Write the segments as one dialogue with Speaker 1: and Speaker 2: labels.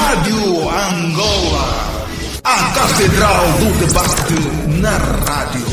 Speaker 1: Rádio Angola, a Catedral do Debate na rádio.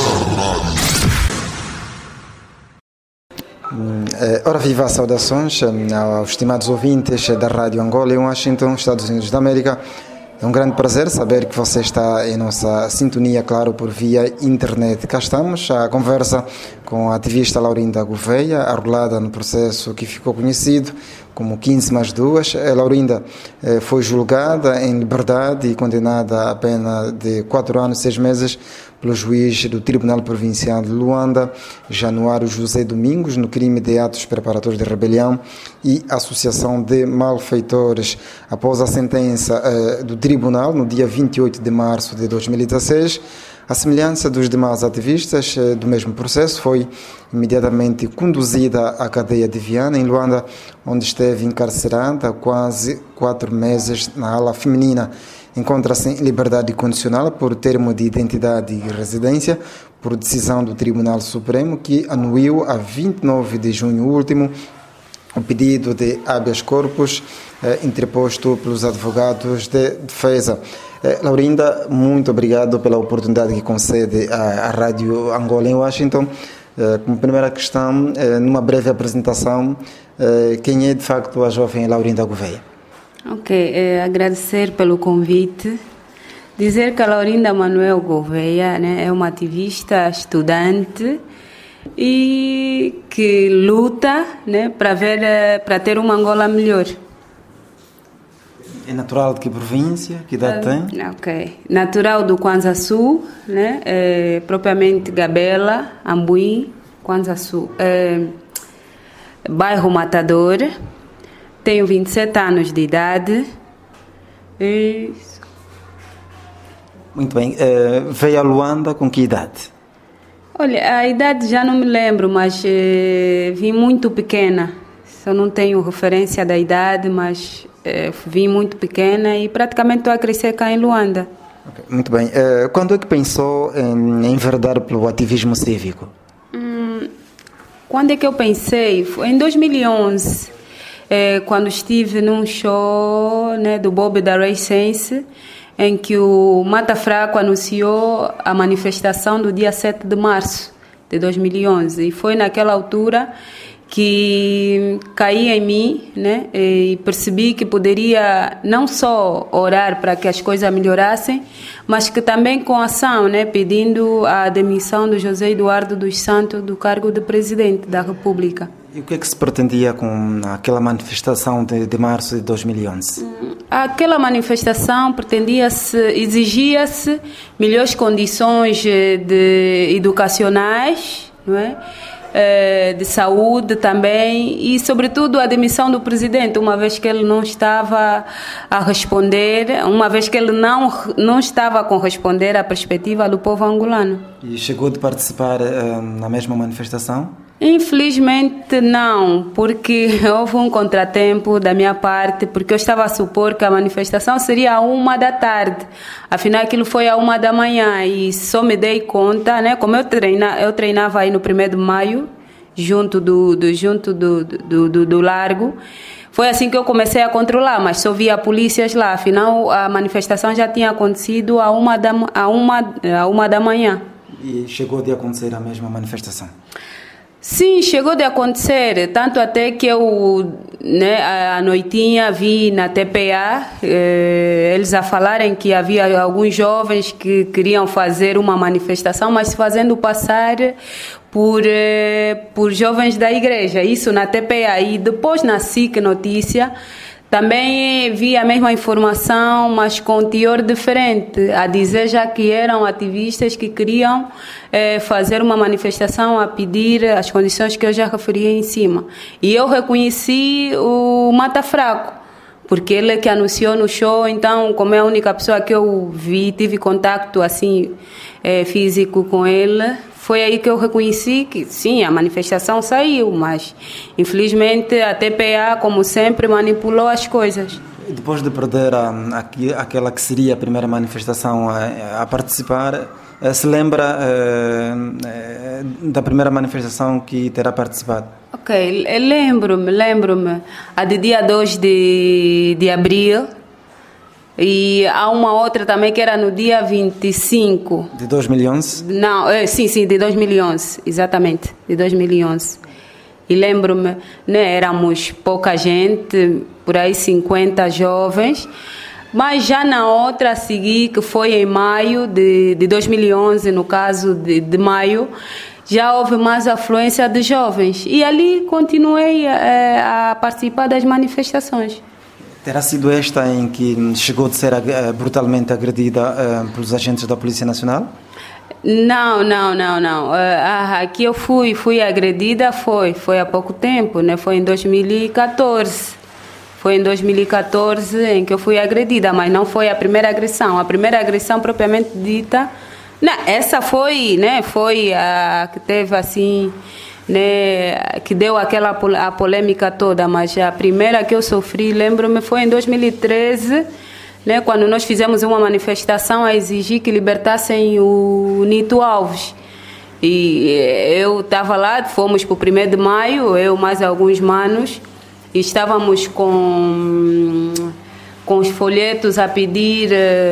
Speaker 2: Ora viva, saudações aos estimados ouvintes da Rádio Angola em Washington, Estados Unidos da América. É um grande prazer saber que você está em nossa sintonia, claro, por via internet. Cá estamos, a conversa com a ativista Laurinda Gouveia, arrolada no processo que ficou conhecido como 15+2. Laurinda foi julgada em liberdade e condenada a pena de 4 anos e 6 meses pelo juiz do Tribunal Provincial de Luanda, Januário José Domingos, no crime de atos preparatórios de rebelião e associação de malfeitores. Após a sentença do tribunal, no dia 28 de março de 2016, a semelhança dos demais ativistas do mesmo processo, foi imediatamente conduzida à cadeia de Viana, em Luanda, onde esteve encarcerada há quase 4 meses na ala feminina. Encontra-se em liberdade condicional por termo de identidade e residência, por decisão do Tribunal Supremo, que anuiu a 29 de junho último o pedido de habeas corpus interposto pelos advogados de defesa. Laurinda, muito obrigado pela oportunidade que concede à Rádio Angola em Washington. Como primeira questão, numa breve apresentação, quem é de facto a jovem Laurinda Gouveia?
Speaker 3: Ok, agradecer pelo convite. Dizer que a Laurinda Manuel Gouveia, né, é uma ativista, estudante e que luta, né, para ter uma Angola melhor.
Speaker 2: É natural de que província? Que idade tem?
Speaker 3: Ok. Natural do Kwanza Sul, né? Propriamente Gabela, Ambuim, Kwanza Sul. Bairro Matador. Tenho 27 anos de idade. Isso.
Speaker 2: Muito bem. Veio a Luanda com que idade?
Speaker 3: Olha, a idade já não me lembro, mas vim muito pequena. Só não tenho referência da idade, mas vim muito pequena e praticamente estou a crescer cá em Luanda.
Speaker 2: Okay, muito bem. Quando é que pensou em enverdar pelo ativismo cívico?
Speaker 3: Quando é que eu pensei? Foi em 2011, quando estive num show, né, do Bob da Ray Sense, em que o Mata Fraco anunciou a manifestação do dia 7 de março de 2011. E foi naquela altura que caí em mim, né, e percebi que poderia não só orar para que as coisas melhorassem, mas que também com ação, né, pedindo a demissão do José Eduardo dos Santos do cargo de presidente da República.
Speaker 2: E o que é que se pretendia com aquela manifestação de março de 2011?
Speaker 3: Aquela manifestação exigia-se melhores condições educacionais, não é? De saúde também e, sobretudo, a demissão do presidente, uma vez que ele não estava a responder, uma vez que ele não estava a corresponder à perspectiva do povo angolano.
Speaker 2: E chegou de participar na mesma manifestação?
Speaker 3: Infelizmente não, porque houve um contratempo da minha parte, porque eu estava a supor que a manifestação seria à 1h, afinal aquilo foi à 1h e só me dei conta, né? Como eu treinava aí no 1º de maio, junto do Largo, foi assim que eu comecei a controlar, mas só via polícias lá, afinal a manifestação já tinha acontecido à 1h.
Speaker 2: E chegou de acontecer a mesma manifestação?
Speaker 3: Sim, chegou de acontecer, tanto até que eu, né, à noitinha vi na TPA eles a falarem que havia alguns jovens que queriam fazer uma manifestação, mas fazendo passar por jovens da igreja, isso na TPA. E depois na SIC Notícia também vi a mesma informação, mas com teor diferente, a dizer já que eram ativistas que queriam fazer uma manifestação a pedir as condições que eu já referi em cima. E eu reconheci o Mata Fraco, porque ele é que anunciou no show, então, como é a única pessoa que eu vi, tive contato assim, físico com ele, foi aí que eu reconheci que, sim, a manifestação saiu, mas, infelizmente, a TPA, como sempre, manipulou as coisas.
Speaker 2: Depois de perder aquela que seria a primeira manifestação a participar, se lembra da primeira manifestação que terá participado?
Speaker 3: Ok, lembro-me. A de dia 2 de abril, E há uma outra também que era no dia 25.
Speaker 2: De 2011?
Speaker 3: Não, sim, de 2011, exatamente, de 2011. E lembro-me, né, éramos pouca gente, por aí 50 jovens, mas já na outra a seguir, que foi em maio de 2011, no caso de maio, já houve mais afluência de jovens. E ali continuei a participar das manifestações.
Speaker 2: Terá sido esta em que chegou a ser brutalmente agredida pelos agentes da Polícia Nacional?
Speaker 3: Não. Aqui eu fui agredida, foi há pouco tempo, né? Foi em 2014. Foi em 2014 em que eu fui agredida, mas não foi a primeira agressão. A primeira agressão propriamente dita, não, essa foi, né? Foi a que teve assim, né, que deu a polêmica toda, mas a primeira que eu sofri, lembro-me, foi em 2013, né, quando nós fizemos uma manifestação a exigir que libertassem o Nito Alves. E eu estava lá, fomos para o 1º de maio, eu mais alguns manos, e estávamos com os folhetos a pedir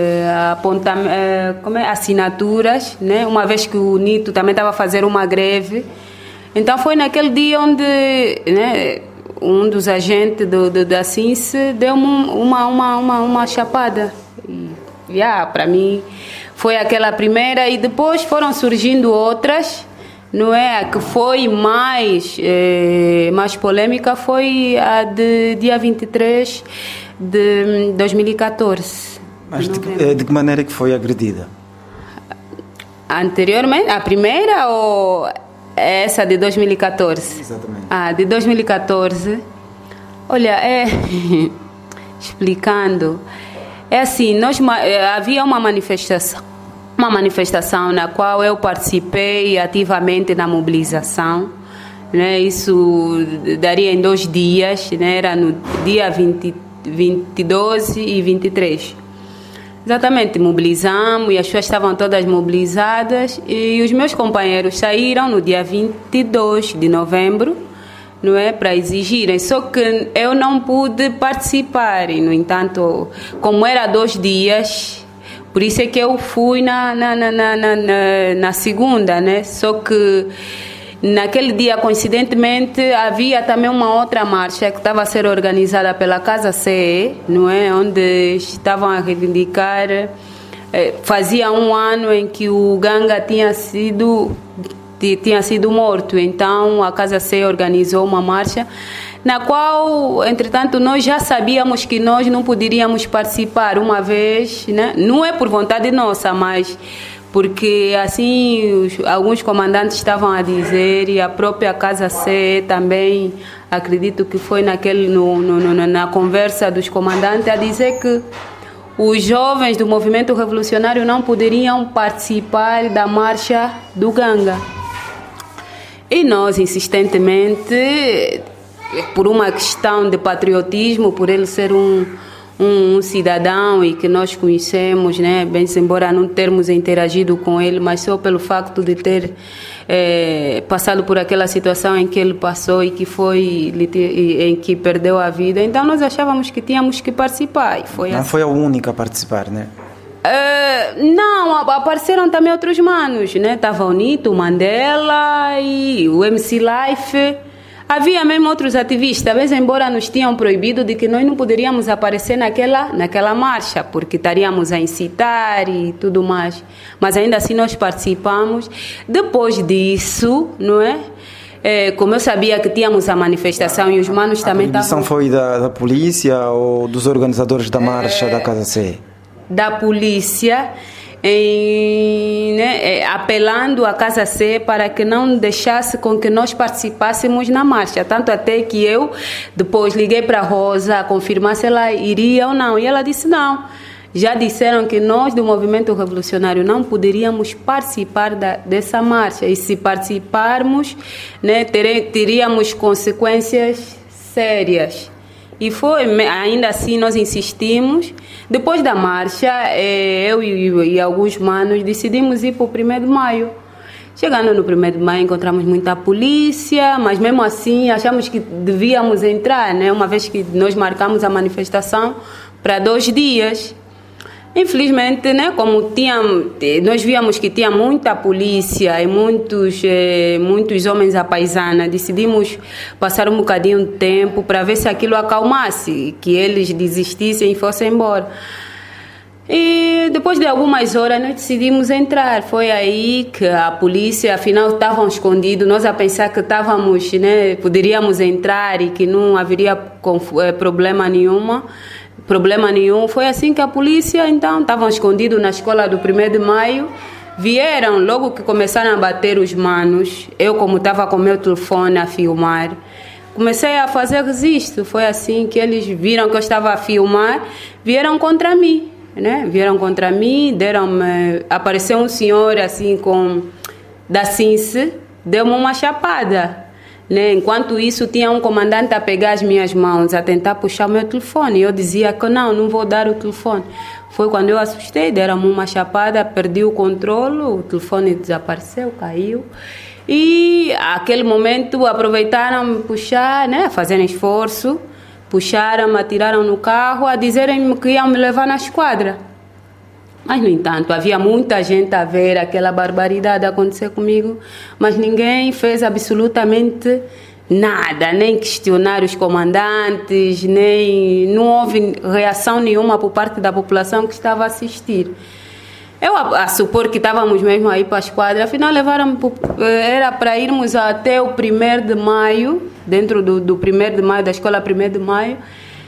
Speaker 3: assinaturas, né, uma vez que o Nito também estava a fazer uma greve. Então foi naquele dia onde, né, um dos agentes da CINSE deu-me uma chapada. E para mim foi aquela primeira, e depois foram surgindo outras, não é? A que foi mais polêmica foi a de dia 23 de 2014.
Speaker 2: Mas de que maneira que foi agredida?
Speaker 3: Anteriormente, a primeira ou essa de 2014?
Speaker 2: Exatamente.
Speaker 3: De 2014. Olha, explicando, assim, havia uma manifestação na qual eu participei ativamente na mobilização, né? Isso daria em 2 dias, né? Era no dia 22 e 23. Exatamente, mobilizamos e as pessoas estavam todas mobilizadas, e os meus companheiros saíram no dia 22 de novembro, não é, para exigirem, só que eu não pude participar, e no entanto, como era 2 dias, por isso é que eu fui na segunda, né? Só que naquele dia, coincidentemente, havia também uma outra marcha que estava a ser organizada pela Casa CE, não é? Onde estavam a reivindicar, fazia 1 ano em que o Ganga tinha sido morto, então a Casa CE organizou uma marcha, na qual, entretanto, nós já sabíamos que nós não poderíamos participar, uma vez, né? Não é por vontade nossa, mas porque assim alguns comandantes estavam a dizer, e a própria Casa C também, acredito que foi na conversa dos comandantes, a dizer que os jovens do movimento revolucionário não poderiam participar da marcha do Ganga. E nós, insistentemente, por uma questão de patriotismo, por ele ser um cidadão e que nós conhecemos, né, bem embora não termos interagido com ele, mas só pelo facto de ter passado por aquela situação em que ele passou e que foi em que perdeu a vida, então nós achávamos que tínhamos que participar. E foi
Speaker 2: não foi a única a participar, né?
Speaker 3: Não, apareceram também outros manos, né? Estava o Nito, o Mandela e o MC Life. Havia mesmo outros ativistas, talvez embora nos tinham proibido de que nós não poderíamos aparecer naquela marcha, porque estaríamos a incitar e tudo mais. Mas ainda assim nós participamos. Depois disso, não é? Como eu sabia que tínhamos a manifestação e os manos também estavam...
Speaker 2: A proibição foi da polícia ou dos organizadores da marcha da Casa C?
Speaker 3: Da polícia, apelando à Casa C para que não deixasse com que nós participássemos na marcha. Tanto até que eu depois liguei para a Rosa a confirmar se ela iria ou não. E ela disse não. Já disseram que nós do movimento revolucionário não poderíamos participar dessa marcha. E se participarmos, né, teríamos consequências sérias. E foi, ainda assim nós insistimos. Depois da marcha, eu e alguns manos decidimos ir para o 1º de maio. Chegando no 1º de maio, encontramos muita polícia, mas mesmo assim achamos que devíamos entrar, né? Uma vez que nós marcamos a manifestação para 2 dias. Infelizmente, né, como nós víamos que tinha muita polícia e muitos homens à paisana, decidimos passar um bocadinho de tempo para ver se aquilo acalmasse, que eles desistissem e fossem embora. E depois de algumas horas nós decidimos entrar. Foi aí que a polícia, afinal, estavam escondidos. Nós a pensar que estávamos, né, poderíamos entrar e que não haveria problema nenhum. Foi assim que a polícia, então, estavam escondidos na escola do 1º de maio. Vieram, logo que começaram a bater os manos. Eu, como estava com o meu telefone a filmar, comecei a fazer registro. Foi assim que eles viram que eu estava a filmar, vieram contra mim. Né? Vieram contra mim, apareceu um senhor assim da CINSE, deu-me uma chapada, né? Enquanto isso tinha um comandante a pegar as minhas mãos, a tentar puxar o meu telefone, eu dizia que não vou dar o telefone. Foi quando eu assustei, deram-me uma chapada, perdi o controle, o telefone desapareceu, caiu. E naquele momento aproveitaram me puxar, né? Fazendo esforço. Puxaram-me, atiraram no carro, a dizerem-me que iam me levar na esquadra. Mas, no entanto, havia muita gente a ver aquela barbaridade acontecer comigo, mas ninguém fez absolutamente nada, nem questionar os comandantes, não houve reação nenhuma por parte da população que estava a assistir. Eu a supor que estávamos mesmo aí para a esquadra, afinal levaram-me, era para irmos até o 1º de maio, dentro do 1º de maio, da escola 1º de maio,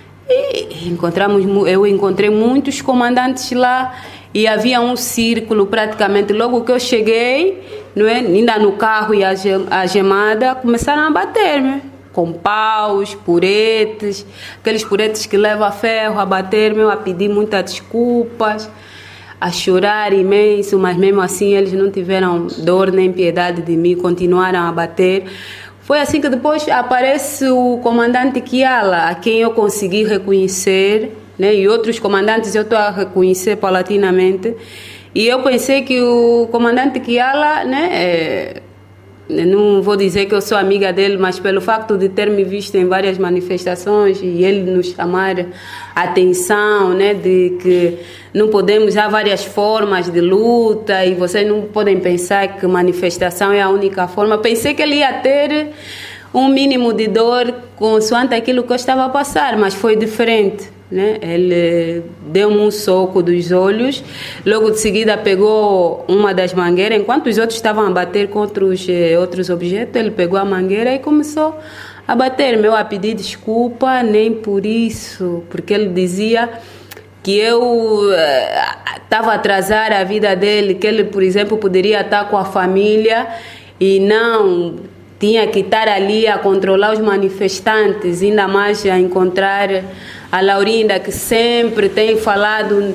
Speaker 3: e eu encontrei muitos comandantes lá, e havia um círculo praticamente. Logo que eu cheguei, não é, ainda no carro e a gemada, começaram a bater-me, com paus, puretes, aqueles puretes que levam a ferro, a bater-me, a pedir muitas desculpas, a chorar imenso, mas mesmo assim eles não tiveram dor nem piedade de mim, continuaram a bater. Foi assim que depois aparece o comandante Kiala, a quem eu consegui reconhecer, né? E outros comandantes eu estou a reconhecer paulatinamente. E eu pensei que o comandante Kiala, né, não vou dizer que eu sou amiga dele, mas pelo facto de ter me visto em várias manifestações e ele nos chamar a atenção, né, de que não podemos, há várias formas de luta e vocês não podem pensar que manifestação é a única forma. Pensei que ele ia ter um mínimo de dor consoante aquilo que eu estava a passar, mas foi diferente. Né? Ele deu-me um soco dos olhos, logo de seguida pegou uma das mangueiras, enquanto os outros estavam a bater contra os outros objetos, ele pegou a mangueira e começou a bater-me. Eu a pedir desculpa, nem por isso, porque ele dizia que eu estava a atrasar a vida dele, que ele, por exemplo, poderia estar com a família e não tinha que estar ali a controlar os manifestantes, ainda mais a encontrar a Laurinda, que sempre tem falado,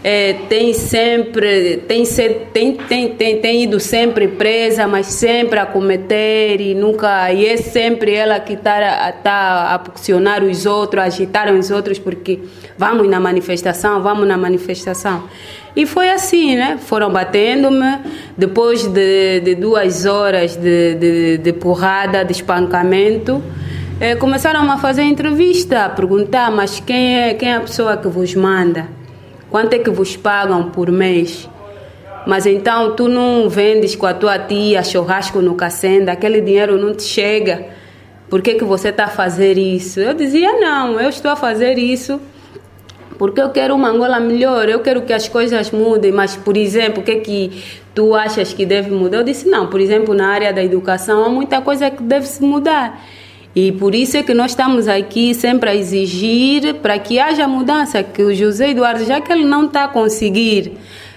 Speaker 3: tem ido sempre presa, mas sempre a cometer e é sempre ela que está a pressionar os outros, a agitar os outros, porque vamos na manifestação. E foi assim, né? Foram batendo-me, depois de 2 horas de porrada, de espancamento, começaram a fazer entrevista, a perguntar, mas quem é a pessoa que vos manda? Quanto é que vos pagam por mês? Mas então tu não vendes com a tua tia churrasco no Cacenda, aquele dinheiro não te chega, por que você está a fazer isso? Eu dizia, não, eu estou a fazer isso porque eu quero uma Angola melhor, eu quero que as coisas mudem, mas, por exemplo, o que é que tu achas que deve mudar? Eu disse, não, por exemplo, na área da educação há muita coisa que deve se mudar. E por isso é que nós estamos aqui sempre a exigir para que haja mudança, que o José Eduardo, já que ele não está a conseguir,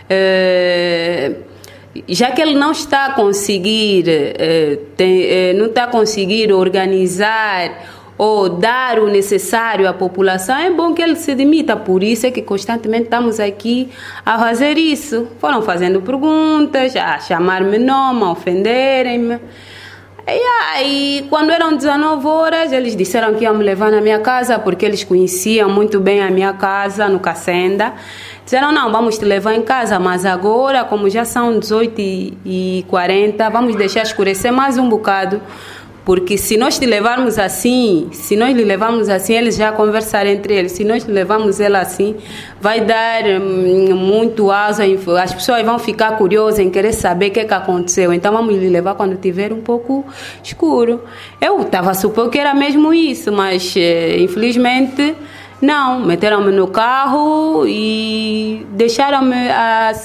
Speaker 3: não está a conseguir organizar ou dar o necessário à população, é bom que ele se demita. Por isso é que constantemente estamos aqui a fazer isso. Foram fazendo perguntas, a chamar-me nome, a ofenderem-me. E aí, quando eram 19 horas, eles disseram que iam me levar na minha casa, porque eles conheciam muito bem a minha casa no Cacenda. Disseram, não, vamos te levar em casa, mas agora, como já são 18h40, vamos deixar escurecer mais um bocado, Porque se nós te levarmos assim, eles já conversarem entre eles. Se nós levamos ela assim, vai dar muito asa. As pessoas vão ficar curiosas em querer saber o que aconteceu. Então vamos lhe levar quando tiver um pouco escuro. Eu estava a supor que era mesmo isso, mas infelizmente não. Meteram-me no carro e deixaram-me a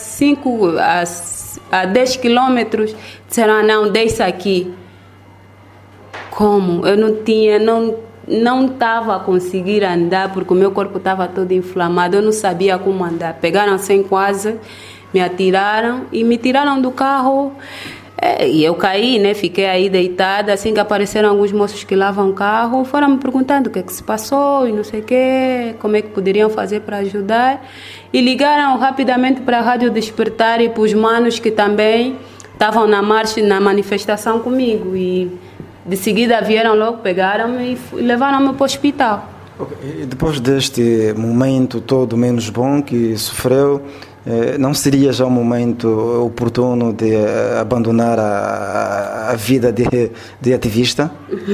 Speaker 3: 10 quilômetros. Disseram, não, deixa aqui. Como? Eu não estava a conseguir andar porque o meu corpo estava todo inflamado, eu não sabia como andar. Pegaram sem quase, me atiraram e me tiraram do carro. E eu caí, né? Fiquei aí deitada. Assim que apareceram alguns moços que lavam o carro, foram me perguntando o que é que se passou e não sei o quê, como é que poderiam fazer para ajudar. E ligaram rapidamente para a Rádio Despertar e para os manos que também estavam na marcha, na manifestação comigo. E de seguida vieram logo, pegaram-me e levaram-me para o hospital.
Speaker 2: Okay. E depois deste momento todo menos bom que sofreu, não seria já o momento oportuno de abandonar a vida de ativista?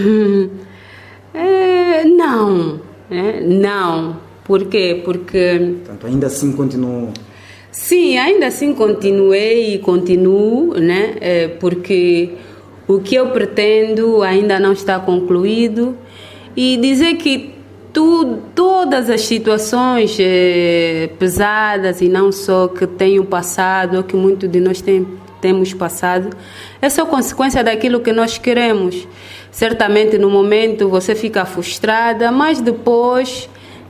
Speaker 3: Não. Não. Por quê? Porque...
Speaker 2: Portanto, ainda assim continuou...
Speaker 3: Sim, ainda assim continuei e continuo, né? Porque o que eu pretendo ainda não está concluído. E dizer que todas as situações pesadas e não só que tenho passado, ou que muitos de nós temos passado, é só consequência daquilo que nós queremos. Certamente no momento você fica frustrada, mas depois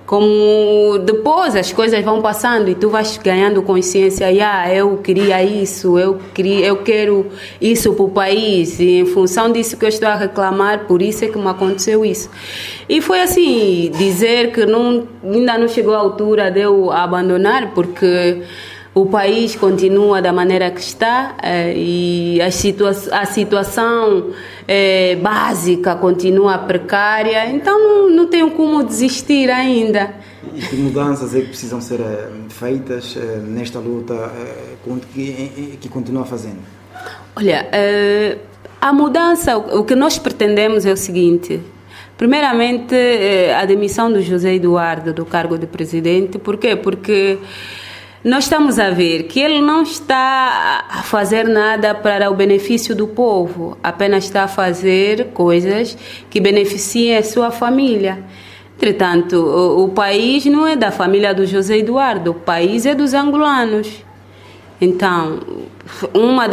Speaker 3: as coisas vão passando e tu vais ganhando consciência. Eu queria isso, eu quero isso para o país, e em função disso que eu estou a reclamar, por isso é que me aconteceu isso. E foi assim, dizer que ainda não chegou a altura de eu abandonar, porque o país continua da maneira que está, e a situação básica continua precária, então não tenho como desistir ainda.
Speaker 2: E que mudanças é que precisam ser feitas nesta luta que continua fazendo?
Speaker 3: Olha, a mudança, o que nós pretendemos é o seguinte: primeiramente, a demissão do José Eduardo do cargo de presidente. Por quê? Porque nós estamos a ver que ele não está a fazer nada para o benefício do povo, apenas está a fazer coisas que beneficiem a sua família. Entretanto, o país não é da família do José Eduardo, o país é dos angolanos. Então, uma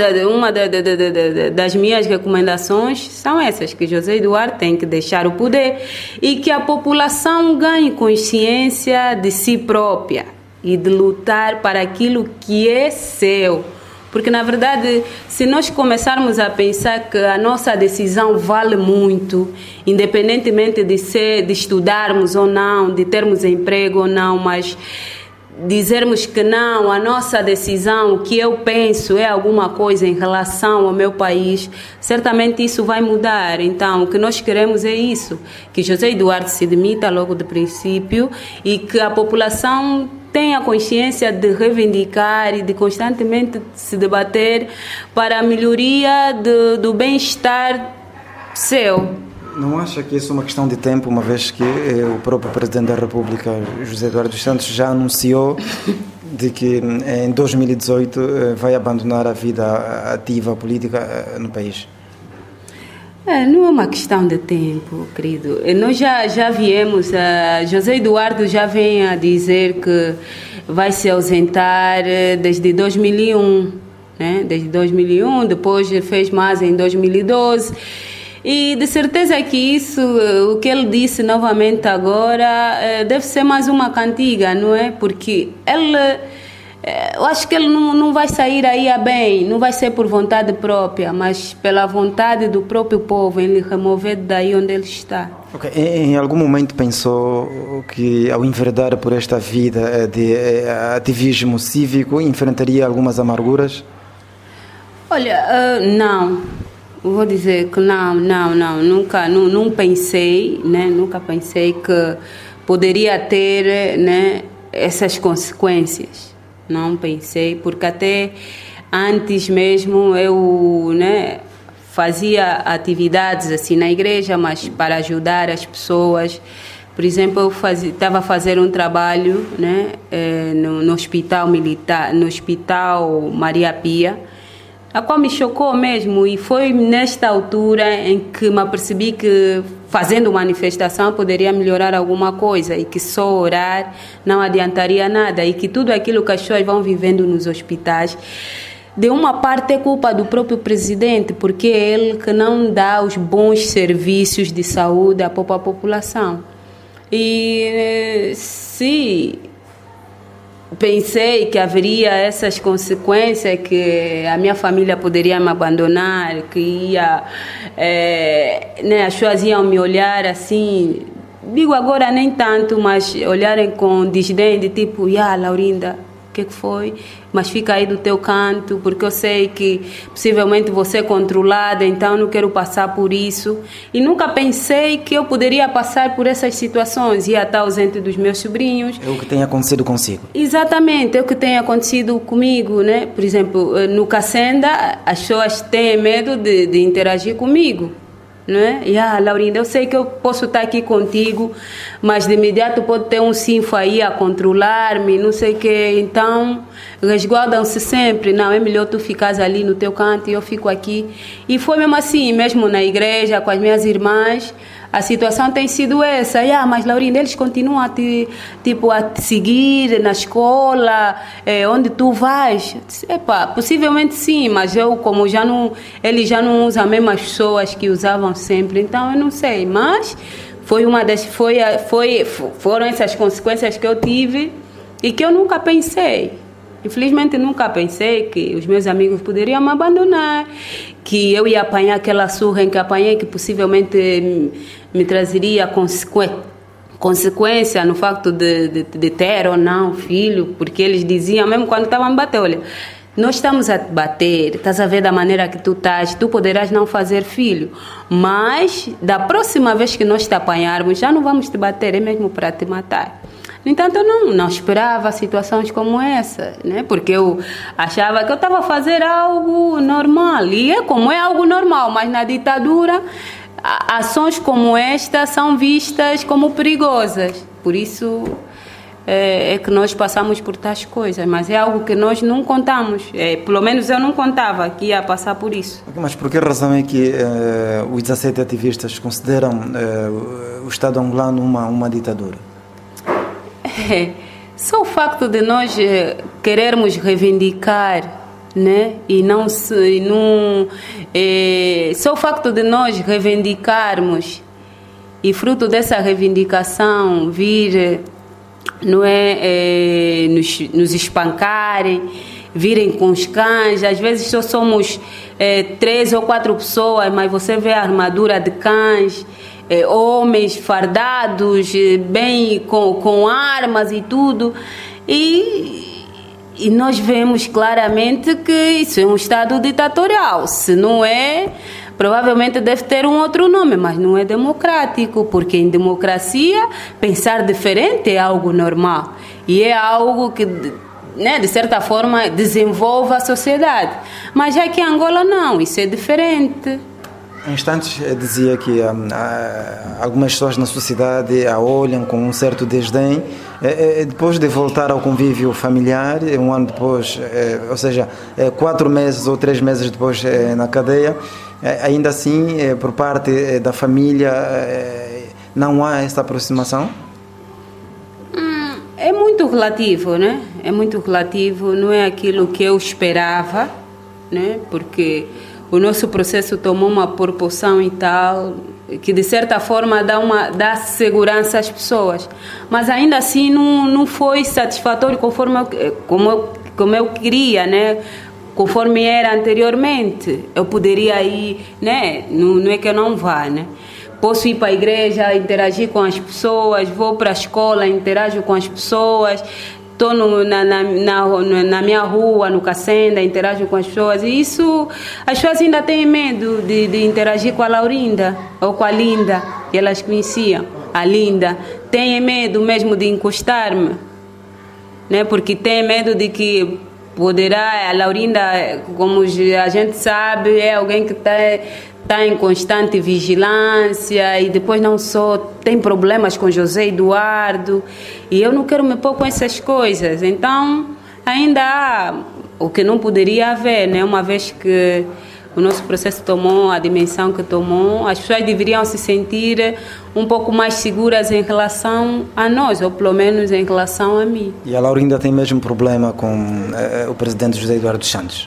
Speaker 3: das minhas recomendações são essas, que José Eduardo tem que deixar o poder e que a população ganhe consciência de si própria e de lutar para aquilo que é seu. Porque, na verdade, se nós começarmos a pensar que a nossa decisão vale muito, independentemente de estudarmos ou não, de termos emprego ou não, mas dizermos que não, a nossa decisão, o que eu penso é alguma coisa em relação ao meu país, certamente isso vai mudar. Então, o que nós queremos é isso, que José Eduardo se demita logo de princípio e que a população tenha consciência de reivindicar e de constantemente se debater para a melhoria do bem-estar seu.
Speaker 2: Não acha que isso é uma questão de tempo, uma vez que o próprio Presidente da República, José Eduardo dos Santos, já anunciou de que em 2018 vai abandonar a vida ativa política no país?
Speaker 3: Não é uma questão de tempo, querido. Nós já viemos, José Eduardo já vem a dizer que vai se ausentar desde 2001, né? Desde 2001, depois fez mais em 2012. E de certeza que isso, o que ele disse novamente agora, deve ser mais uma cantiga, não é? Porque eu acho que ele não vai sair aí a bem, não vai ser por vontade própria, mas pela vontade do próprio povo, em lhe remover daí onde ele está.
Speaker 2: Okay. Em algum momento pensou que, ao enveredar por esta vida de ativismo cívico, enfrentaria algumas amarguras?
Speaker 3: Olha, não. Vou dizer que não, nunca, não pensei, né? Nunca pensei que poderia ter, né, essas consequências. Não pensei, porque até antes mesmo eu, né, fazia atividades assim na igreja, mas para ajudar as pessoas. Por exemplo, eu estava a fazer um trabalho, né, no hospital militar, no Hospital Maria Pia, a qual me chocou mesmo, e foi nesta altura em que me apercebi que fazendo manifestação poderia melhorar alguma coisa e que só orar não adiantaria nada e que tudo aquilo que as pessoas vão vivendo nos hospitais, de uma parte é culpa do próprio presidente, porque é ele que não dá os bons serviços de saúde à população. E se pensei que haveria essas consequências, que a minha família poderia me abandonar, que ia, né, as pessoas iam me olhar assim, digo agora nem tanto, mas olharem com desdém de tipo, Laurinda, o que foi? Mas fica aí do teu canto, porque eu sei que possivelmente você é controlada, então não quero passar por isso. E nunca pensei que eu poderia passar por essas situações, ia estar ausente dos meus sobrinhos.
Speaker 2: É o que tem acontecido consigo.
Speaker 3: Exatamente, é o que tem acontecido comigo, né? Por exemplo, no Cacenda, as pessoas têm medo de interagir comigo. Né? Laurinda, eu sei que eu posso estar aqui contigo, mas de imediato pode ter um sinfo aí a controlar-me, não sei o que, então resguardam-se sempre, não, é melhor tu ficares ali no teu canto e eu fico aqui. E foi mesmo assim, mesmo na igreja, com as minhas irmãs, a situação tem sido essa. Mas Laurinda, eles continuam a te seguir na escola, onde tu vais. Possivelmente sim, mas eu, como eles já não usam as mesmas pessoas que usavam sempre, então eu não sei. Mas foram essas consequências que eu tive e que eu nunca pensei. Infelizmente nunca pensei que os meus amigos poderiam me abandonar, que eu ia apanhar aquela surra em que apanhei, que possivelmente me trazeria consequência no facto de ter ou não filho, porque eles diziam, mesmo quando estavam a me bater, olha, nós estamos a te bater, estás a ver da maneira que tu estás, tu poderás não fazer filho, mas da próxima vez que nós te apanharmos, já não vamos te bater, é mesmo para te matar. No entanto, eu não esperava situações como essa, né? Porque eu achava que eu estava a fazer algo normal. E é algo normal, mas na ditadura, ações como esta são vistas como perigosas. Por isso é que nós passamos por tais coisas, mas é algo que nós não contamos. Pelo menos eu não contava que ia passar por isso.
Speaker 2: Mas por que razão é que os 17 ativistas consideram o Estado angolano uma ditadura?
Speaker 3: Só o facto de nós querermos reivindicar, né? Só o facto de nós reivindicarmos e fruto dessa reivindicação vir, não é, nos espancarem, virem com os cães. Às vezes só somos 3 ou 4 pessoas, mas você vê a armadura de cães, homens fardados, bem com armas e tudo, e nós vemos claramente que isso é um Estado ditatorial. Se não é, provavelmente deve ter um outro nome, mas não é democrático, porque em democracia pensar diferente é algo normal e é algo que, né, de certa forma desenvolve a sociedade. Mas já que em Angola não, isso é diferente.
Speaker 2: Em instantes dizia que algumas pessoas na sociedade a olham com um certo desdém, depois de voltar ao convívio familiar, um ano depois, ou seja, 4 meses ou 3 meses depois na cadeia, ainda assim, por parte da família, não há essa aproximação?
Speaker 3: É muito relativo, né? É muito relativo, não é aquilo que eu esperava, né? Porque o nosso processo tomou uma proporção e tal, que de certa forma dá segurança às pessoas. Mas ainda assim não foi satisfatório como eu queria, né? Conforme era anteriormente. Eu poderia ir, né? Não é que eu não vá, né? Posso ir para a igreja, interagir com as pessoas, vou para a escola, interajo com as pessoas, estou na minha rua, no Cacenda, interajo com as pessoas. E isso, as pessoas ainda têm medo de interagir com a Laurinda ou com a Linda, que elas conheciam, a Linda. Têm medo mesmo de encostar-me, né? Porque têm medo de que a Laurinda, como a gente sabe, é alguém que está em constante vigilância e depois não só tem problemas com José Eduardo, e eu não quero me pôr com essas coisas. Então ainda há o que não poderia haver, né? Uma vez que o nosso processo tomou a dimensão que tomou, as pessoas deveriam se sentir um pouco mais seguras em relação a nós, ou pelo menos em relação a mim.
Speaker 2: E a Laurinda tem mesmo problema com o presidente José Eduardo dos Santos?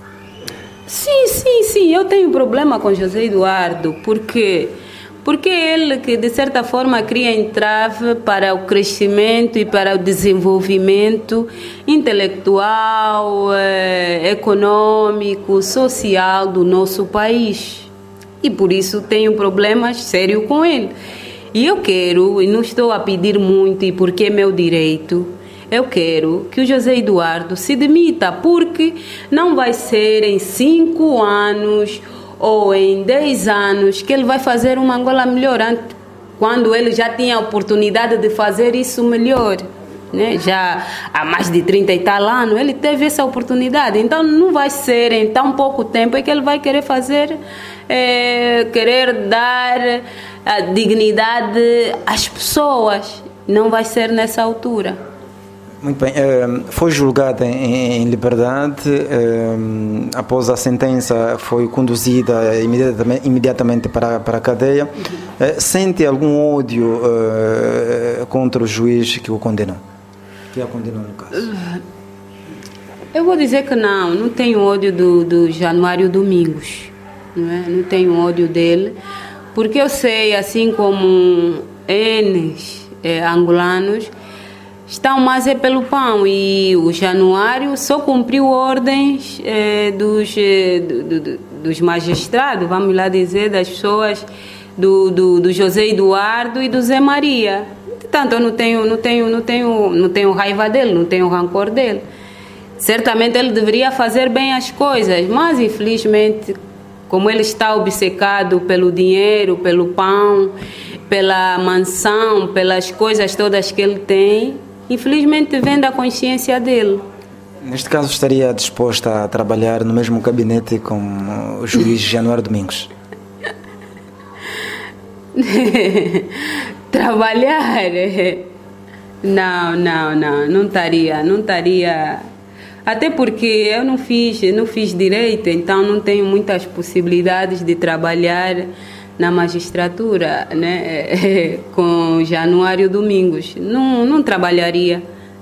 Speaker 3: Sim, eu tenho problema com José Eduardo, porque ele que de certa forma cria entrave para o crescimento e para o desenvolvimento intelectual, econômico, social do nosso país. E por isso tenho problemas sérios com ele. E eu quero, e não estou a pedir muito, e porque é meu direito, eu quero que o José Eduardo se demita, porque não vai ser em 5 anos ou em 10 anos que ele vai fazer uma Angola melhor, quando ele já tinha a oportunidade de fazer isso melhor, né? Já há mais de 30 e tal anos ele teve essa oportunidade. Então não vai ser em tão pouco tempo que ele vai querer fazer, querer dar a dignidade às pessoas. Não vai ser nessa altura.
Speaker 2: Muito bem, foi julgada em liberdade, após a sentença foi conduzida imediatamente para a cadeia. Sente algum ódio contra o juiz que o condenou? Que a condenou no caso?
Speaker 3: Eu vou dizer que não tenho ódio do Januário Domingos, não tenho ódio dele, porque eu sei, assim como N angolanos, estão mais pelo pão, e o Januário só cumpriu ordens dos magistrados, vamos lá dizer, das pessoas do José Eduardo e do Zé Maria. Portanto, eu não tenho raiva dele, não tenho rancor dele. Certamente ele deveria fazer bem as coisas, mas infelizmente, como ele está obcecado pelo dinheiro, pelo pão, pela mansão, pelas coisas todas que ele tem, infelizmente vem da consciência dele.
Speaker 2: Neste caso, estaria disposta a trabalhar no mesmo gabinete com o juiz Januário Domingos?
Speaker 3: Trabalhar? Não estaria. Até porque eu não fiz direito, então não tenho muitas possibilidades de trabalhar na magistratura, né? Com Januário Domingos. Não trabalharia.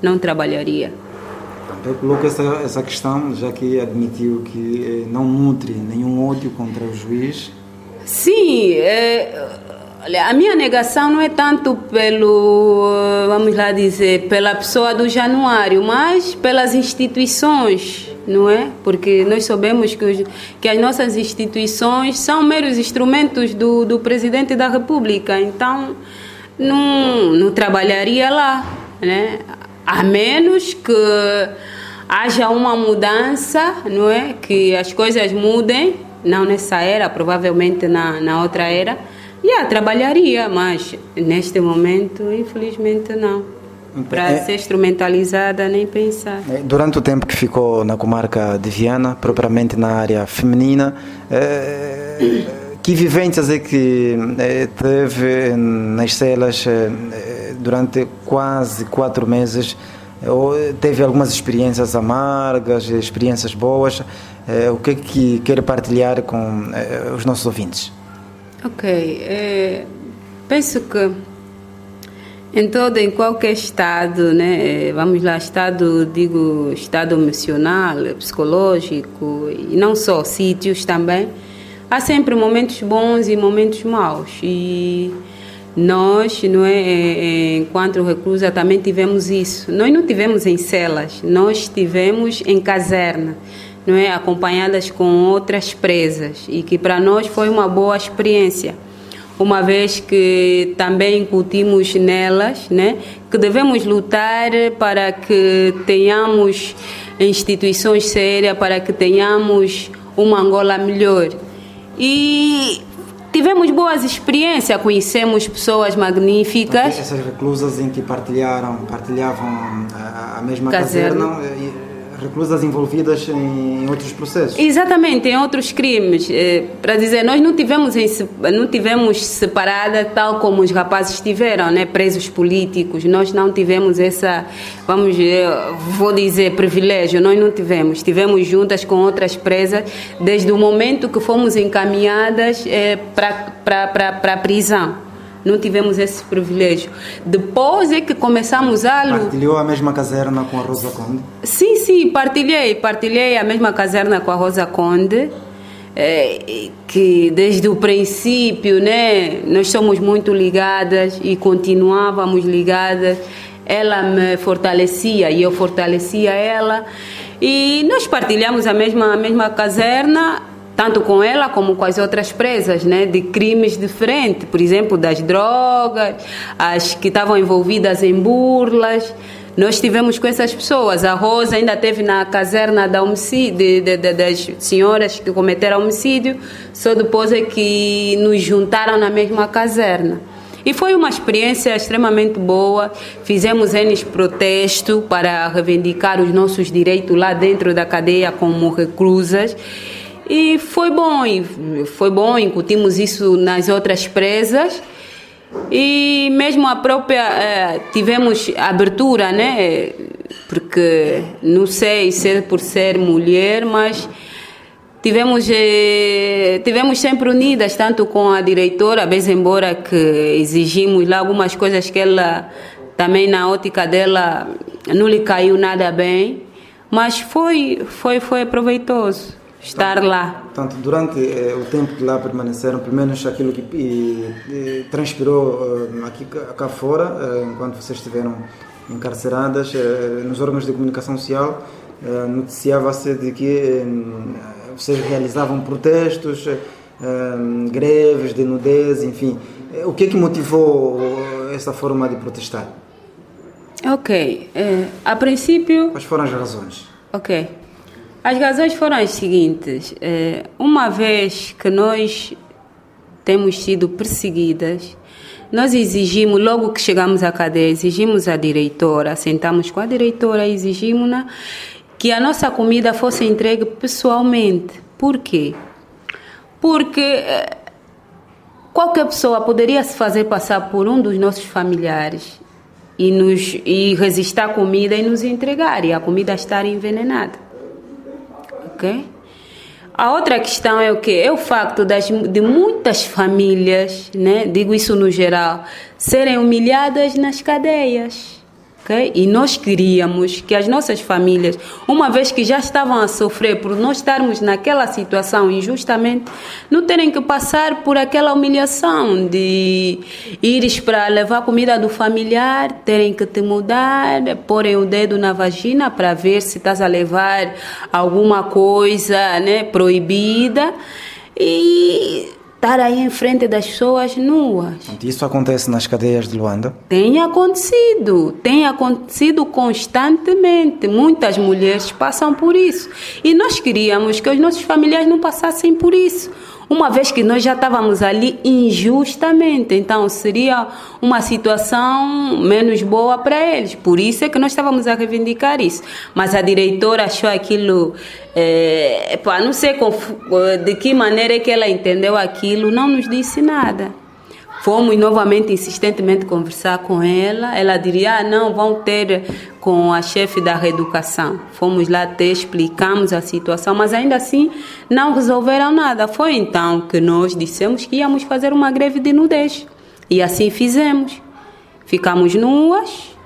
Speaker 2: Eu coloco essa questão, já que admitiu que não nutre nenhum ódio contra o juiz.
Speaker 3: Sim, a minha negação não é tanto vamos lá dizer, pela pessoa do Januário, mas pelas instituições, não é? Porque nós sabemos que as nossas instituições são meros instrumentos do Presidente da República, então não trabalharia lá, né? A menos que haja uma mudança, não é? Que as coisas mudem, não nessa era, provavelmente na outra era, trabalharia, mas neste momento, infelizmente, não. Para ser instrumentalizada, nem pensar.
Speaker 2: Durante o tempo que ficou na comarca de Viana, propriamente na área feminina, que vivências é que teve nas celas durante quase 4 meses? Teve algumas experiências amargas, experiências boas? O que é que quer partilhar com os nossos ouvintes? Ok,
Speaker 3: penso que em qualquer estado, né, vamos lá, estado emocional, psicológico, e não só, sítios também, há sempre momentos bons e momentos maus, e nós, não é, enquanto reclusa, também tivemos isso. Nós não tivemos em celas, nós estivemos em caserna, não é, acompanhadas com outras presas, e que para nós foi uma boa experiência, uma vez que também incutimos nelas, né, que devemos lutar para que tenhamos instituições sérias, para que tenhamos uma Angola melhor. E tivemos boas experiências, conhecemos pessoas magníficas.
Speaker 2: Essas reclusas em que partilhavam a mesma caserna, reclusas envolvidas em outros processos.
Speaker 3: Exatamente, em outros crimes. Para dizer, nós não tivemos separada tal como os rapazes tiveram, né? Presos políticos. Nós não tivemos essa, vou dizer, privilégio. Nós não tivemos. Estivemos juntas com outras presas desde o momento que fomos encaminhadas para a prisão. Não tivemos esse privilégio. Depois é que começamos a...
Speaker 2: Partilhou a mesma caserna com a Rosa Conde?
Speaker 3: Sim, partilhei a mesma caserna com a Rosa Conde, que desde o princípio, né, nós somos muito ligadas e continuávamos ligadas. Ela me fortalecia e eu fortalecia ela. E nós partilhamos a mesma caserna, tanto com ela como com as outras presas, né, de crimes diferentes, por exemplo, das drogas, as que estavam envolvidas em burlas. Nós estivemos com essas pessoas. A Rosa ainda esteve na caserna das senhoras que cometeram homicídio, só depois é que nos juntaram na mesma caserna. E foi uma experiência extremamente boa. Fizemos N protestos para reivindicar os nossos direitos lá dentro da cadeia como reclusas. E foi bom, incutimos isso nas outras presas e mesmo a própria, tivemos abertura, né? Porque não sei se é por ser mulher, mas tivemos sempre unidas, tanto com a diretora, vez embora que exigimos lá algumas coisas que ela, também na ótica dela, não lhe caiu nada bem, mas foi proveitoso estar lá.
Speaker 2: Portanto, durante o tempo que lá permaneceram, pelo menos aquilo que transpirou aqui cá fora, enquanto vocês estiveram encarceradas, nos órgãos de comunicação social, noticiava-se de que vocês realizavam protestos, greves de nudez, enfim. O que é que motivou essa forma de protestar?
Speaker 3: Ok. A princípio...
Speaker 2: Quais foram as razões?
Speaker 3: Ok. As razões foram as seguintes. Uma vez que nós temos sido perseguidas, nós exigimos, logo que chegamos à cadeia, exigimos à diretora, sentamos com a diretora, exigimos-na que a nossa comida fosse entregue pessoalmente. Por quê? Porque qualquer pessoa poderia se fazer passar por um dos nossos familiares e resistir à comida e nos entregar, e a comida estar envenenada. Okay? A outra questão é o quê? É o facto de muitas famílias, né, digo isso no geral, serem humilhadas nas cadeias. Okay? E nós queríamos que as nossas famílias, uma vez que já estavam a sofrer por nós estarmos naquela situação injustamente, não terem que passar por aquela humilhação de ires para levar comida do familiar, terem que te mudar, porem o dedo na vagina para ver se estás a levar alguma coisa, né, proibida, e estar aí em frente das pessoas nuas.
Speaker 2: Isso acontece nas cadeias de Luanda?
Speaker 3: Tem acontecido constantemente. Muitas mulheres passam por isso. E nós queríamos que os nossos familiares não passassem por isso, uma vez que nós já estávamos ali injustamente. Então seria uma situação menos boa para eles. Por isso é que nós estávamos a reivindicar isso. Mas a diretora achou aquilo... não sei de que maneira é que ela entendeu aquilo, não nos disse nada. Fomos novamente, insistentemente, conversar com ela. Ela diria, não, vão ter com a chefe da reeducação. Fomos lá explicamos a situação, mas ainda assim não resolveram nada. Foi então que nós dissemos que íamos fazer uma greve de nudez. E assim fizemos. Ficamos nuas,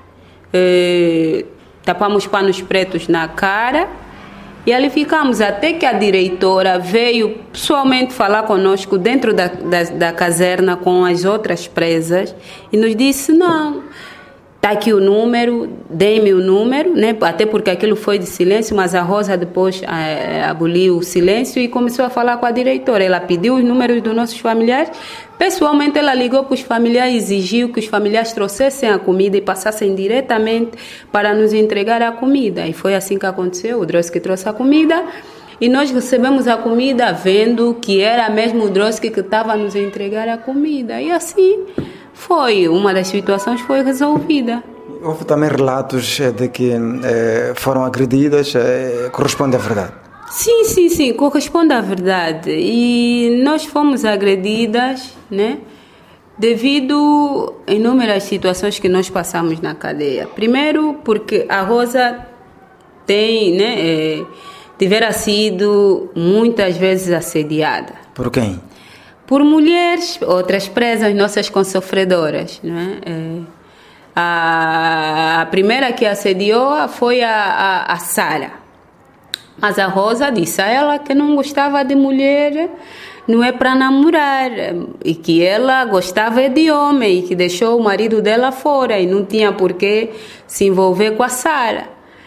Speaker 3: tapamos panos pretos na cara, e ali ficamos até que a diretora veio pessoalmente falar conosco dentro da caserna com as outras presas e nos disse, não, está aqui o número, dê-me o número, né? Até porque aquilo foi de silêncio, mas a Rosa depois aboliu o silêncio e começou a falar com a diretora. Ela pediu os números dos nossos familiares, pessoalmente ela ligou para os familiares, exigiu que os familiares trouxessem a comida e passassem diretamente para nos entregar a comida. E foi assim que aconteceu, o Droski trouxe a comida e nós recebemos a comida vendo que era mesmo o Droski que estava a nos entregar a comida. E assim... uma das situações foi resolvida.
Speaker 2: Houve também relatos de que foram agredidas, corresponde à verdade?
Speaker 3: Sim, corresponde à verdade. E nós fomos agredidas, né? Devido a inúmeras situações que nós passamos na cadeia. Primeiro, porque a Rosa tivera sido muitas vezes assediada.
Speaker 2: Por quem?
Speaker 3: Por mulheres, outras presas, nossas consofredoras, não é? A primeira que assediou foi a Sara. Mas a Rosa disse a ela que não gostava de mulher, não é para namorar, e que ela gostava de homem, e que deixou o marido dela fora e não tinha por que se envolver com a Sara.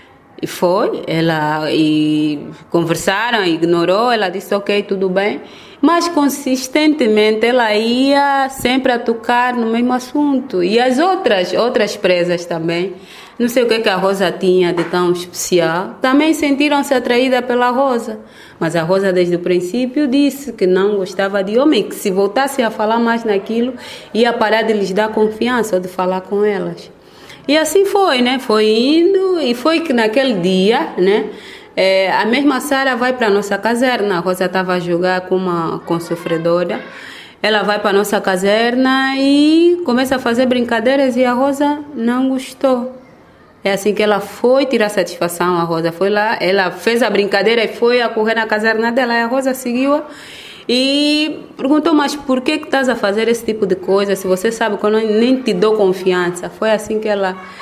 Speaker 3: E conversaram, ignorou, ela disse ok, tudo bem, mas consistentemente ela ia sempre a tocar no mesmo assunto. E as outras presas também, não sei o que a Rosa tinha de tão especial, também sentiram-se atraídas pela Rosa. Mas a Rosa desde o princípio disse que não gostava de homem, que se voltasse a falar mais naquilo, ia parar de lhes dar confiança ou de falar com elas. E assim foi, né? Foi indo, e foi que naquele dia, né? A mesma Sara vai para a nossa caserna. A Rosa estava a jogar com uma consofredora. Ela vai para a nossa caserna e começa a fazer brincadeiras, e a Rosa não gostou. É assim que ela foi tirar satisfação. A Rosa foi lá, ela fez a brincadeira e foi a correr na caserna dela. E a Rosa seguiu e perguntou: mas por que estás a fazer esse tipo de coisa se você sabe que eu nem te dou confiança? Foi assim que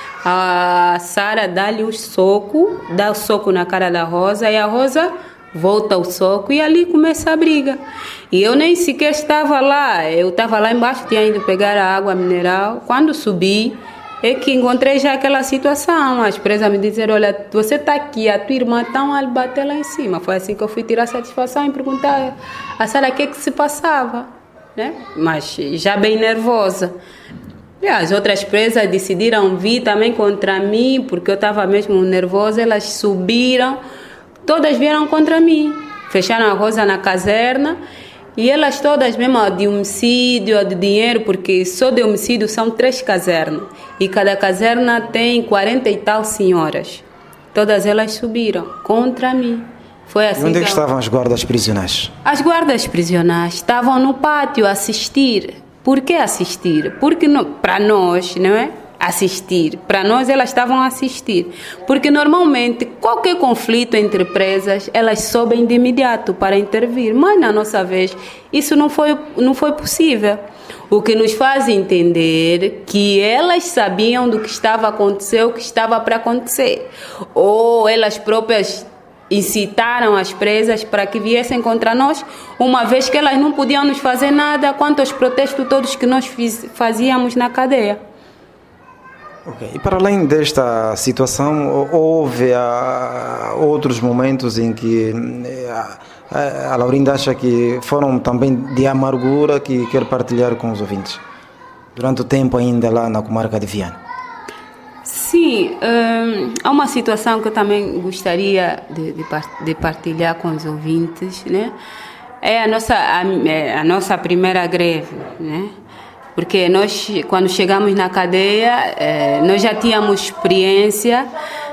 Speaker 3: a Sara dá-lhe um soco, dá o soco na cara da Rosa, e a Rosa volta o soco, e ali começa a briga. E eu nem sequer estava lá, eu estava lá embaixo, tinha ido pegar a água mineral. Quando subi, é que encontrei já aquela situação. As presas me disseram: olha, você está aqui, a tua irmã está a bater lá em cima. Foi assim que eu fui tirar satisfação e perguntar a Sara o que se passava, né? Mas já bem nervosa. E as outras presas decidiram vir também contra mim, porque eu estava mesmo nervosa. Elas subiram, todas vieram contra mim. Fecharam a Rosa na caserna. E elas todas mesmo de homicídio, de dinheiro, porque só de homicídio são 3 casernas. E cada caserna tem 40 e tal senhoras. Todas elas subiram contra mim. Foi assim.
Speaker 2: E onde estavam as guardas prisionais?
Speaker 3: As guardas prisionais estavam no pátio a assistir. Por que assistir? Porque para nós, não é? Assistir. Para nós elas estavam a assistir. Porque normalmente qualquer conflito entre presas, elas sobem de imediato para intervir. Mas na nossa vez isso não foi possível. O que nos faz entender que elas sabiam do que estava a acontecer, o que estava para acontecer. Ou elas próprias incitaram as presas para que viessem contra nós, uma vez que elas não podiam nos fazer nada quanto aos protestos todos que nós fazíamos na cadeia.
Speaker 2: Okay. E para além desta situação, houve outros momentos em que a Laurinda acha que foram também de amargura, que quer partilhar com os ouvintes, durante o tempo ainda lá na comarca de Viana?
Speaker 3: Sim, há uma situação que eu também gostaria de partilhar com os ouvintes, né? É a nossa primeira greve, né? Porque nós, quando chegamos na cadeia, nós já tínhamos experiência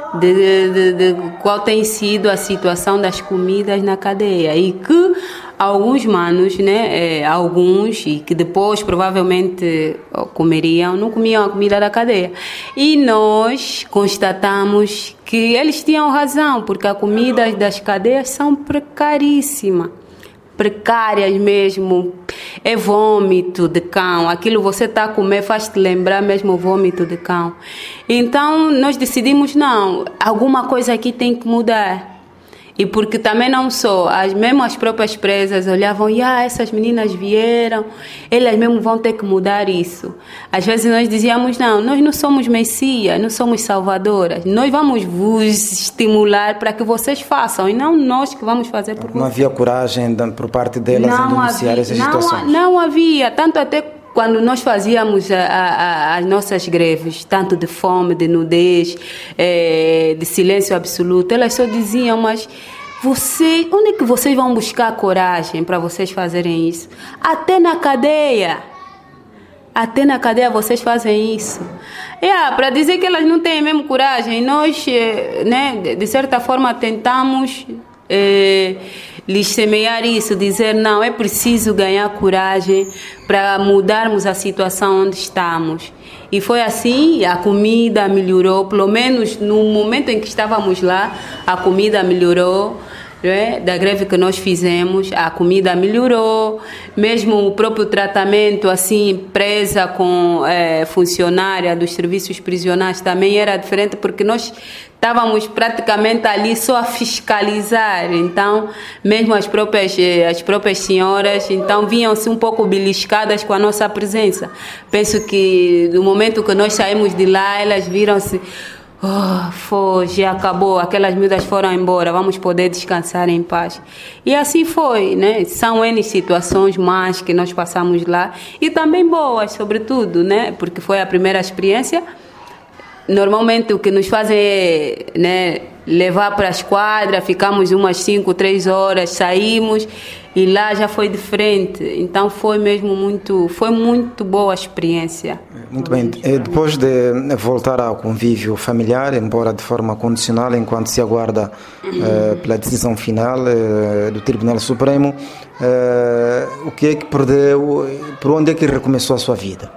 Speaker 3: de qual tem sido a situação das comidas na cadeia, e que alguns manos, né, alguns, e que depois provavelmente não comiam a comida da cadeia. E nós constatamos que eles tinham razão, porque as comidas das cadeias são precárias mesmo. É vômito de cão. Aquilo você está a comer faz-te lembrar mesmo o vômito de cão. Então nós decidimos, não, alguma coisa aqui tem que mudar. E porque também não só, mesmo as próprias presas olhavam: essas meninas vieram, elas mesmo vão ter que mudar isso. Às vezes nós dizíamos: não, nós não somos Messias, não somos salvadoras, nós vamos vos estimular para que vocês façam, e não nós que vamos fazer por vocês.
Speaker 2: Não havia coragem por parte delas em denunciar essas situações?
Speaker 3: Não havia, tanto até quando nós fazíamos as nossas greves, tanto de fome, de nudez, de silêncio absoluto, elas só diziam: mas onde é que vocês vão buscar coragem para vocês fazerem isso? Até na cadeia até na cadeia vocês fazem isso. Para dizer que elas não têm mesmo coragem, nós, né, de certa forma, tentamos lhes semear isso, dizer não, é preciso ganhar coragem para mudarmos a situação onde estamos. E foi assim, a comida melhorou, pelo menos no momento em que estávamos lá, a comida melhorou. Da greve que nós fizemos, a comida melhorou, mesmo o próprio tratamento, assim, presa com funcionária dos serviços prisionais também era diferente, porque nós estávamos praticamente ali só a fiscalizar, então, mesmo as próprias senhoras, então, vinham-se um pouco beliscadas com a nossa presença. Penso que no momento que nós saímos de lá, elas viram-se, já acabou, aquelas miúdas foram embora, vamos poder descansar em paz. E assim foi, né? São N situações más que nós passamos lá e também boas, sobretudo, né? Porque foi a primeira experiência. Normalmente o que nos fazem é, né, levar para a esquadra, ficamos umas 5, 3 horas, saímos e lá já foi diferente. Então foi muito boa a experiência.
Speaker 2: Muito bem. Depois de voltar ao convívio familiar, embora de forma condicional, enquanto se aguarda pela decisão final do Tribunal Supremo, o que é que perdeu? Por onde é que recomeçou a sua vida?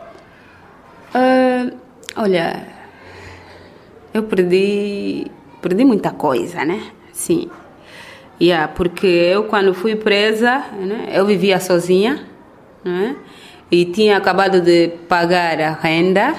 Speaker 3: Olha, eu perdi muita coisa, né? Sim. Porque eu, quando fui presa, né, eu vivia sozinha, né? E tinha acabado de pagar a renda,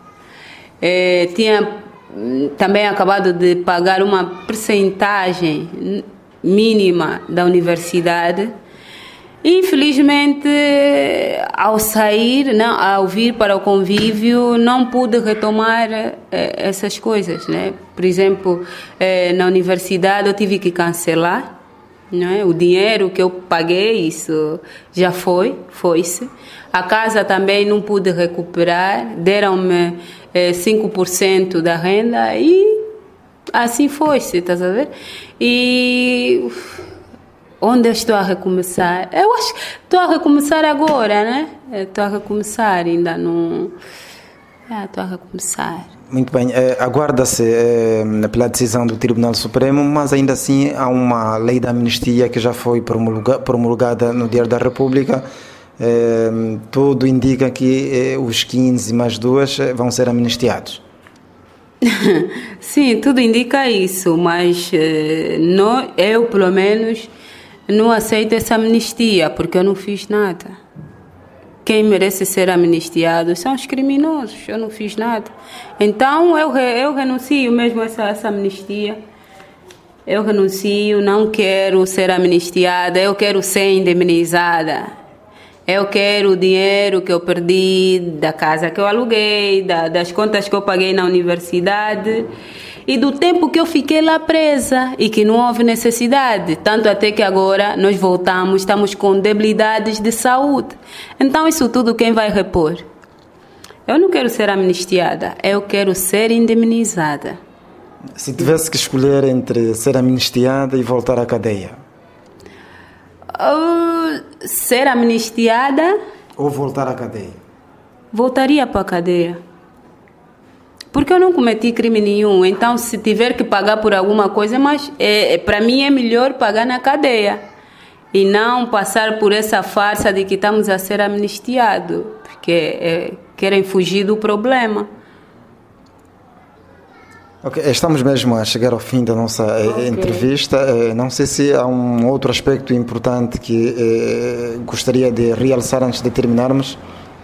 Speaker 3: tinha também acabado de pagar uma percentagem mínima da universidade. Infelizmente, ao sair, não, ao vir para o convívio, não pude retomar essas coisas, né? Por exemplo, na universidade eu tive que cancelar, né? O dinheiro que eu paguei, isso já foi-se. A casa também não pude recuperar, deram-me 5% da renda e assim foi-se, estás a ver? E onde eu estou a recomeçar? Eu acho que estou a recomeçar agora, né? Estou a recomeçar, ainda não... Estou a recomeçar.
Speaker 2: Muito bem. Aguarda-se pela decisão do Tribunal Supremo, mas ainda assim há uma lei da amnistia que já foi promulgada no Diário da República. Tudo indica que os 15 mais 2 vão ser amnistiados.
Speaker 3: Sim, tudo indica isso, mas eu, pelo menos, não aceito essa amnistia, porque eu não fiz nada. Quem merece ser amnistiado são os criminosos, eu não fiz nada. Então eu renuncio mesmo a essa amnistia. Eu renuncio, não quero ser amnistiada, eu quero ser indemnizada. Eu quero o dinheiro que eu perdi da casa que eu aluguei, das contas que eu paguei na universidade e do tempo que eu fiquei lá presa e que não houve necessidade. Tanto até que agora nós voltamos, estamos com debilidades de saúde. Então isso tudo quem vai repor? Eu não quero ser amnistiada, eu quero ser indemnizada.
Speaker 2: Se tivesse que escolher entre ser amnistiada e voltar à cadeia?
Speaker 3: Ser amnistiada...
Speaker 2: Ou voltar à cadeia?
Speaker 3: Voltaria para a cadeia. Porque eu não cometi crime nenhum. Então, se tiver que pagar por alguma coisa, mas para mim é melhor pagar na cadeia. E não passar por essa farsa de que estamos a ser amnistiados. Porque querem fugir do problema.
Speaker 2: Ok, estamos mesmo a chegar ao fim da nossa entrevista. Não sei se há um outro aspecto importante que gostaria de realçar antes de terminarmos.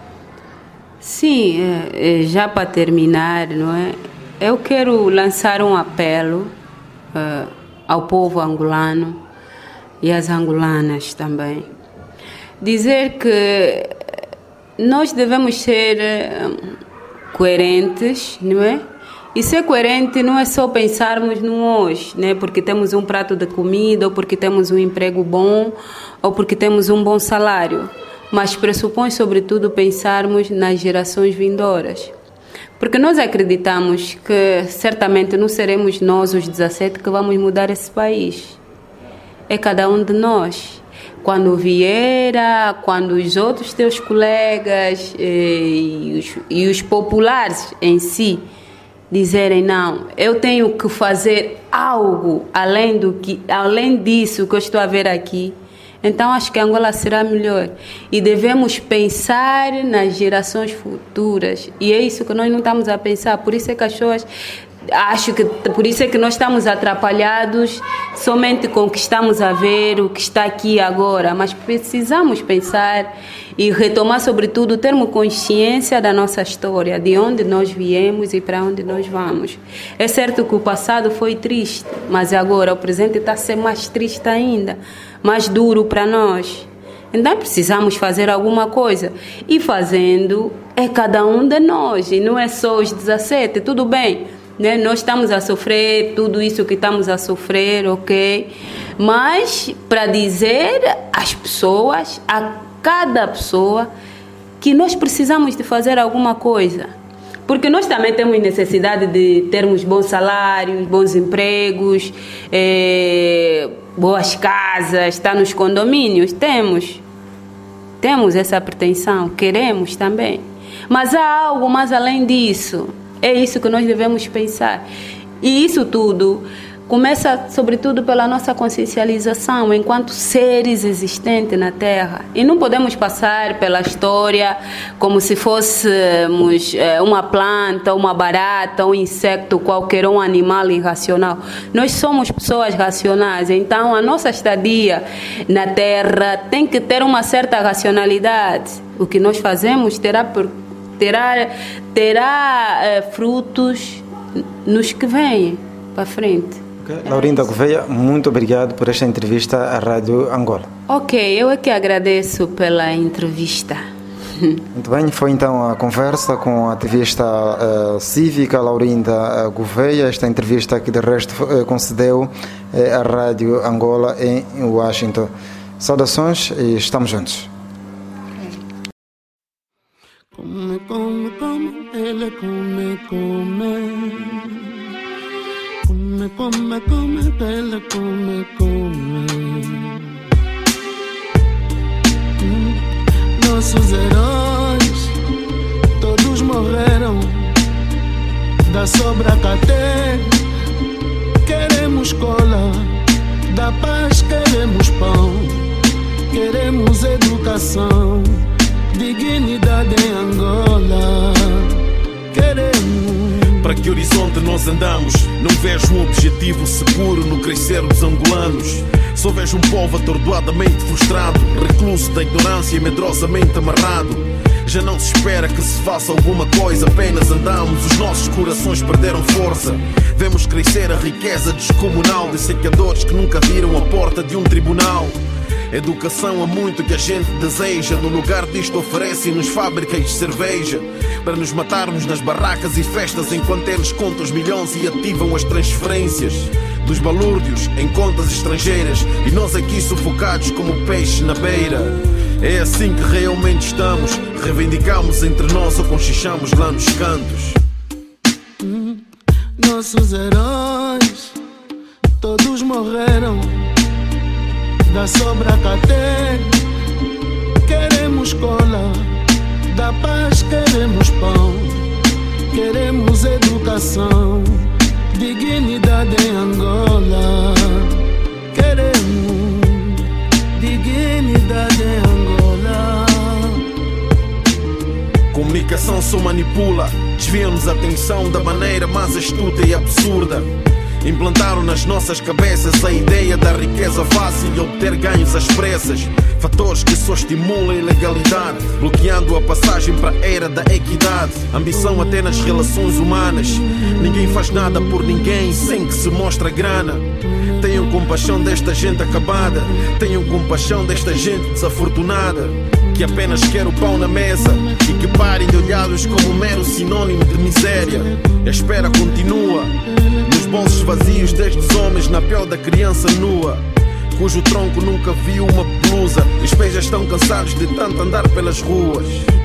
Speaker 3: Sim, já para terminar, não é? Eu quero lançar um apelo ao povo angolano e às angolanas também. Dizer que nós devemos ser coerentes, não é? E ser coerente não é só pensarmos no hoje, né? Porque temos um prato de comida, ou porque temos um emprego bom, ou porque temos um bom salário. Mas pressupõe, sobretudo, pensarmos nas gerações vindouras. Porque nós acreditamos que certamente não seremos nós, os 17, que vamos mudar esse país. É cada um de nós. quando Vieira, quando os outros teus colegas e os populares em si dizerem não, eu tenho que fazer algo além disso que eu estou a ver aqui, então acho que Angola será melhor. E devemos pensar nas gerações futuras. E é isso que nós não estamos a pensar. Por isso é que as pessoas... por isso é que nós estamos atrapalhados somente com o que estamos a ver, o que está aqui agora. Mas precisamos pensar e retomar, sobretudo, termos consciência da nossa história, de onde nós viemos e para onde nós vamos. É certo que o passado foi triste, mas agora o presente está a ser mais triste ainda, mais duro para nós. Então precisamos fazer alguma coisa. E fazendo é cada um de nós, e não é só os 17, tudo bem. Nós estamos a sofrer tudo isso que estamos a sofrer, ok? Mas para dizer às pessoas, a cada pessoa, que nós precisamos de fazer alguma coisa. Porque nós também temos necessidade de termos bons salários, bons empregos, boas casas, estar nos condomínios. Temos essa pretensão, queremos também. Mas há algo mais além disso. É isso que nós devemos pensar. E isso tudo começa, sobretudo, pela nossa consciencialização enquanto seres existentes na Terra. E não podemos passar pela história como se fôssemos uma planta, uma barata, um inseto, qualquer um animal irracional. Nós somos pessoas racionais, então a nossa estadia na Terra tem que ter uma certa racionalidade. O que nós fazemos terá frutos nos que vêm para frente.
Speaker 2: Okay. Laurinda Gouveia, muito obrigado por esta entrevista à Rádio Angola.
Speaker 3: Ok, eu é que agradeço pela entrevista.
Speaker 2: Muito bem, foi então a conversa com a ativista cívica Laurinda Gouveia, esta entrevista que de resto concedeu à Rádio Angola em Washington. Saudações e estamos juntos.
Speaker 4: Come, come, come, ele come, come. Come, come, come, ele come, come. Nossos heróis, todos morreram. Da sobra caté, queremos cola. Da paz queremos pão. Queremos educação. Dignidade em Angola, queremos.
Speaker 5: Para que horizonte nós andamos? Não vejo um objetivo seguro no crescer dos angolanos. Só vejo um povo atordoadamente frustrado, recluso da ignorância e medrosamente amarrado. Já não se espera que se faça alguma coisa, apenas andamos, os nossos corações perderam força. Vemos crescer a riqueza descomunal de secadores que nunca viram a porta de um tribunal. Educação há muito que a gente deseja. No lugar disto oferecem-nos fábricas de cerveja para nos matarmos nas barracas e festas, enquanto eles contam os milhões e ativam as transferências dos balúrdios em contas estrangeiras. E nós aqui sufocados como peixe na beira. É assim que realmente estamos. Reivindicamos entre nós ou conchichamos lá nos cantos.
Speaker 4: Nossos heróis, todos morreram. Da sobra caté, queremos cola. Da paz queremos pão. Queremos educação. Dignidade em Angola. Queremos dignidade em Angola.
Speaker 5: Comunicação só manipula, desvia-nos a atenção da maneira mais astuta e absurda. Implantaram nas nossas cabeças a ideia da riqueza fácil e obter ganhos às pressas. Fatores que só estimulam a ilegalidade, bloqueando a passagem para a era da equidade. Ambição até nas relações humanas. Ninguém faz nada por ninguém sem que se mostre a grana. Tenham compaixão desta gente acabada. Tenham compaixão desta gente desafortunada, que apenas quer o pão na mesa e que parem de olhá-los como mero sinônimo de miséria. A espera continua nos bolsos vazios destes homens, na pele da criança nua, cujo tronco nunca viu uma blusa. Os pés já estão cansados de tanto andar pelas ruas.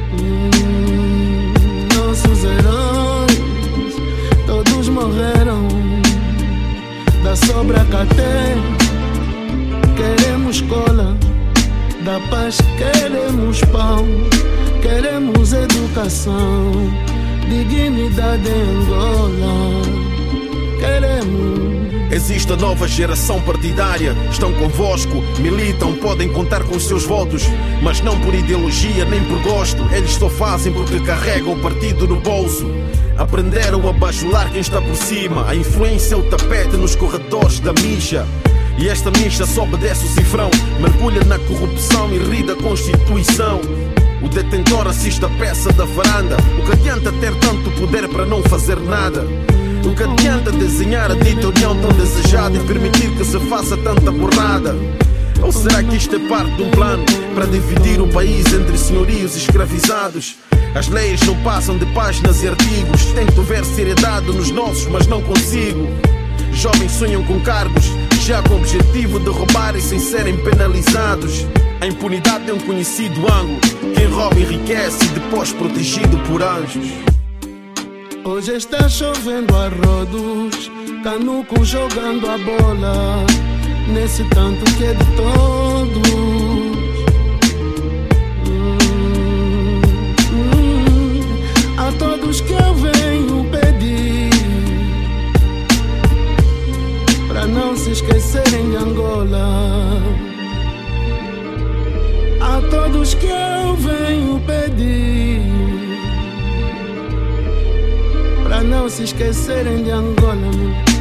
Speaker 4: Nossos heróis, todos morreram. Da sobra caté, queremos cola. da paz queremos pão, queremos educação, dignidade em Angola, queremos.
Speaker 5: Existe a nova geração partidária, estão convosco, militam, podem contar com os seus votos, mas não por ideologia nem por gosto, eles só fazem porque carregam o partido no bolso. Aprenderam a bajular quem está por cima, a influência é o tapete nos corredores da micha. E esta micha só obedece o cifrão, mergulha na corrupção e ri da Constituição. O detentor assiste a peça da varanda, o que adianta ter tanto poder para não fazer nada? O que adianta desenhar a dita união tão desejada e permitir que se faça tanta burrada? Ou será que isto é parte de um plano para dividir o país entre senhorios escravizados? As leis não passam de páginas e artigos, tento ver seriedade nos nossos, mas não consigo. Jovens sonham com cargos, já com o objetivo de roubarem sem serem penalizados. A impunidade é um conhecido ângulo, quem rouba enriquece e depois protegido por anjos.
Speaker 4: Hoje está chovendo a rodos, canuco jogando a bola, nesse tanto que é de todos. A todos que eu venho pedir para não se esquecerem de Angola. A todos que eu venho pedir para não se esquecerem de Angola.